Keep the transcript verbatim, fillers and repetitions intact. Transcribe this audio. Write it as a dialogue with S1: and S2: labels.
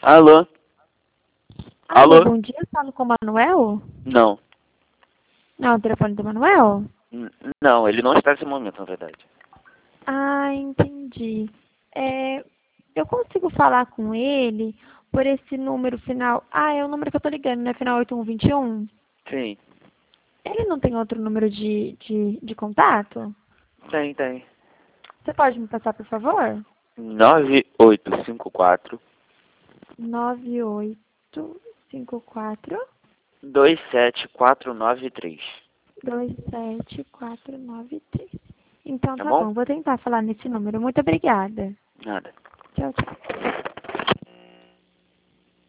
S1: Alô?
S2: Alô,
S1: Alô?
S2: bom dia, falo com o Manuel?
S1: Não.
S2: Não, o telefone do Manuel?
S1: N- Não, ele não está nesse momento, na verdade.
S2: Ah, entendi. É, eu consigo falar com ele por esse número final... Ah, é o número que eu tô ligando, né? Final oito um dois um.
S1: Sim.
S2: Ele não tem outro número de, de, de contato?
S1: Tem, tem.
S2: Você pode me passar, por favor?
S1: nove oito cinco quatro,
S2: nove oito cinco quatro,
S1: dois sete quatro nove três.
S2: dois sete quatro nove três. Então
S1: Tá
S2: tá
S1: bom?
S2: bom, vou tentar falar nesse número. Muito obrigada.
S1: Nada.
S2: Tchau, tchau.